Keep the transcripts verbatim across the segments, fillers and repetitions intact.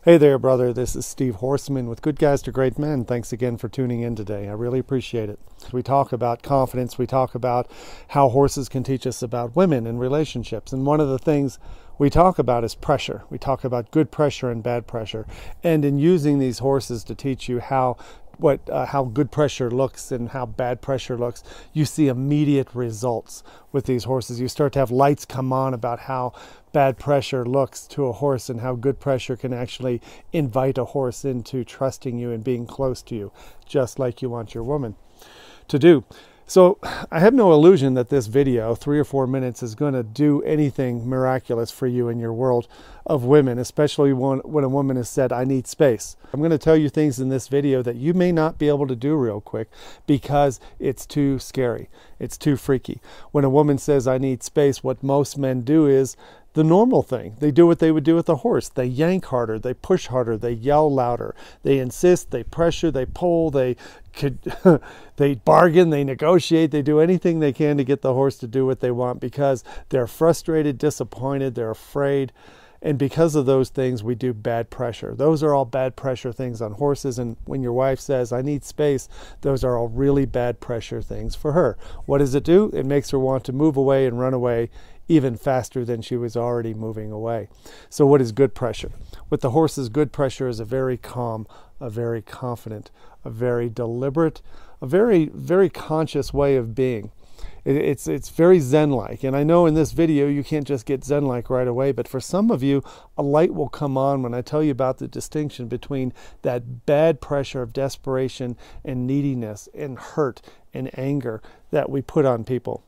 Hey there, brother. This is Steve Horseman with Good Guys to Great Men. Thanks again for tuning in today. I really appreciate it. We talk about confidence. We talk about how horses can teach us about women and relationships. And one of the things we talk about is pressure. We talk about good pressure and bad pressure. And in using these horses to teach you how what uh, how good pressure looks and how bad pressure looks, you see immediate results with these horses. You start to have lights come on about how bad pressure looks to a horse and how good pressure can actually invite a horse into trusting you and being close to you, just like you want your woman to do. So I have no illusion that this video, three or four minutes, is going to do anything miraculous for you in your world of women, especially when, when a woman has said, I need space. I'm going to tell you things in this video that you may not be able to do real quick because it's too scary. It's too freaky. When a woman says, I need space, what most men do is the normal thing. They do what they would do with a horse. They yank harder, they push harder, they yell louder, they insist, they pressure, they pull, they could they bargain, they negotiate, they do anything they can to get the horse to do what they want because they're frustrated, disappointed, they're afraid. And because of those things, we do bad pressure. Those are all bad pressure things on horses. And when your wife says, I need space, those are all really bad pressure things for her. What does it do? It makes her want to move away and run away even faster than she was already moving away. So what is good pressure? With the horses, good pressure is a very calm, a very confident, a very deliberate, a very, very conscious way of being. It's it's very Zen-like, and I know in this video you can't just get Zen-like right away, but for some of you, a light will come on when I tell you about the distinction between that bad pressure of desperation and neediness and hurt and anger that we put on people.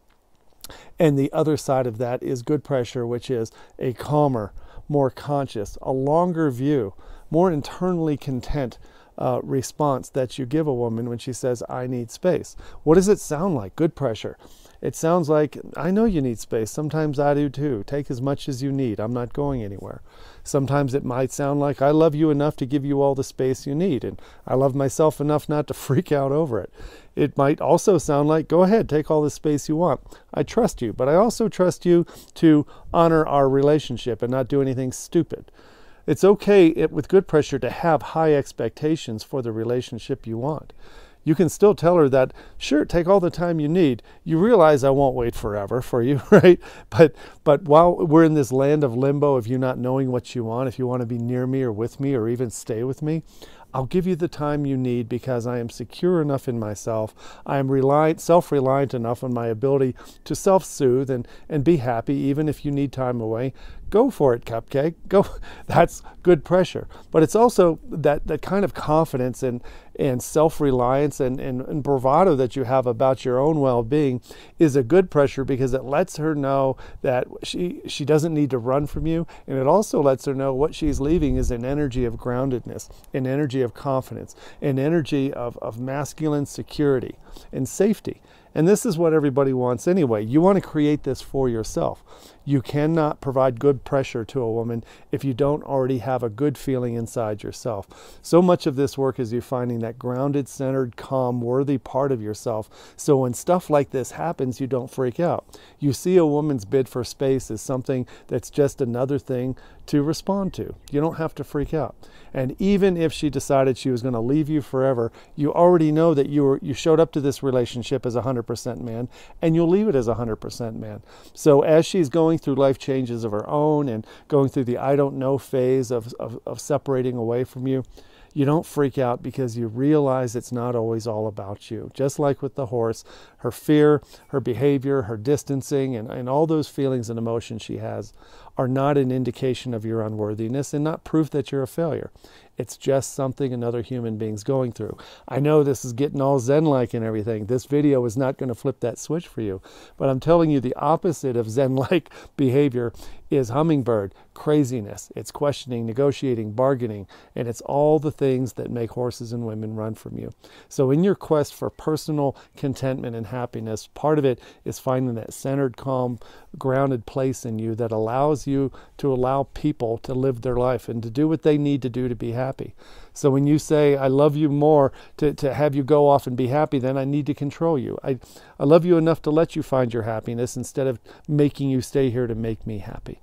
And the other side of that is good pressure, which is a calmer, more conscious, a longer view, more internally content Uh, response that you give a woman when she says, I need space. What does it sound like? Good pressure. It sounds like, I know you need space. Sometimes I do too. Take as much as you need. I'm not going anywhere. Sometimes it might sound like, I love you enough to give you all the space you need. And I love myself enough not to freak out over it. It might also sound like, go ahead, take all the space you want. I trust you, but I also trust you to honor our relationship and not do anything stupid. It's okay it, with good pressure to have high expectations for the relationship you want. You can still tell her that, sure, take all the time you need. You realize I won't wait forever for you, right? But but while we're in this land of limbo of you not knowing what you want, if you want to be near me or with me or even stay with me, I'll give you the time you need because I am secure enough in myself. I am reliant, self-reliant enough on my ability to self-soothe and, and be happy even if you need time away. Go for it, cupcake. Go. That's good pressure. But it's also that, that kind of confidence and, and self-reliance and, and, and bravado that you have about your own well-being is a good pressure because it lets her know that she, she doesn't need to run from you. And it also lets her know what she's leaving is an energy of groundedness, an energy of confidence, an energy of, of masculine security and safety. And this is what everybody wants anyway. You want to create this for yourself. You cannot provide good pressure to a woman if you don't already have a good feeling inside yourself. So much of this work is you finding that grounded, centered, calm, worthy part of yourself. So when stuff like this happens, you don't freak out. You see a woman's bid for space as something that's just another thing to respond to. You don't have to freak out. And even if she decided she was going to leave you forever, you already know that you were you showed up to this relationship as a one hundred percent man, and you'll leave it as a one hundred percent man. So as she's going through life changes of her own and going through the I don't know phase of, of, of separating away from you, you don't freak out because you realize it's not always all about you. Just like with the horse, her fear, her behavior, her distancing, and, and all those feelings and emotions she has are not an indication of your unworthiness and not proof that you're a failure. It's just something another human being's going through. I know this is getting all Zen-like and everything. This video is not going to flip that switch for you. But I'm telling you the opposite of Zen-like behavior is hummingbird, craziness. It's questioning, negotiating, bargaining, and it's all the things that make horses and women run from you. So in your quest for personal contentment and happiness, part of it is finding that centered, calm, grounded place in you that allows you to allow people to live their life and to do what they need to do to be happy. So when you say, I love you more to, to have you go off and be happy, then I need to control you. I, I love you enough to let you find your happiness instead of making you stay here to make me happy.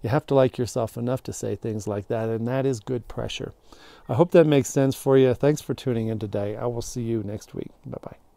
You have to like yourself enough to say things like that, and that is good pressure. I hope that makes sense for you. Thanks for tuning in today. I will see you next week. Bye-bye.